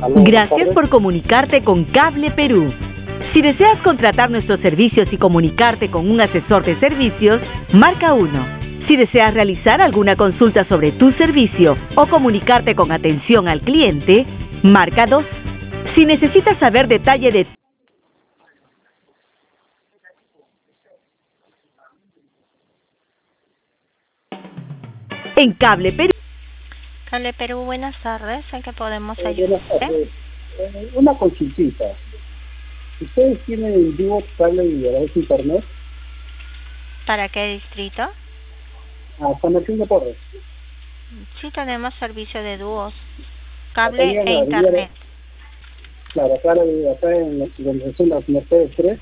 Aló, buenas Gracias tardes. por comunicarte con Cable Perú. Si deseas contratar nuestros servicios y comunicarte con un asesor de servicios, marca 1. Si deseas realizar alguna consulta sobre tu servicio o comunicarte con atención al cliente, marca 2. Si necesitas saber detalle de en Cable Perú. Cable Perú, buenas tardes. ¿En qué podemos Buenas ayudarte? tardes. Una consultita. ¿Ustedes tienen en vivo cable y a través de internet? ¿Para qué distrito? San Martín de Porres. Sí, tenemos servicio de dúos, Acá cable en e la Riviera, internet. claro, acá en donde son las Mercedes 3.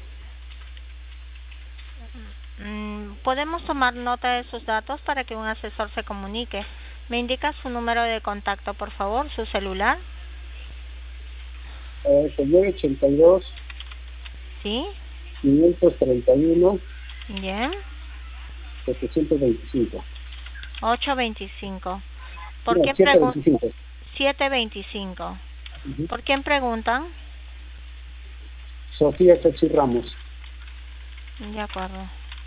Podemos tomar nota de sus datos para que un asesor se comunique. ¿Me indica su número de contacto, por favor, su celular? Es el 982 ¿Sí? 531 Bien. 725. 825. ¿Por No, quién 725. 725. Ujú. ¿Por quién preguntan? Sofía Cachí Ramos. De acuerdo.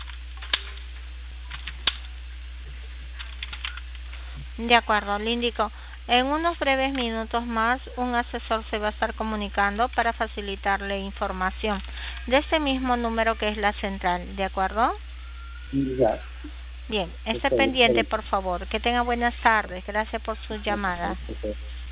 De acuerdo, le indico. En unos breves minutos más, un asesor se va a estar comunicando para facilitarle información de este mismo número que es la central, ¿de acuerdo? Ya. Bien, esté Está bien, está pendiente, bien. por favor. Que tenga buenas tardes. Gracias por su llamada. Ok.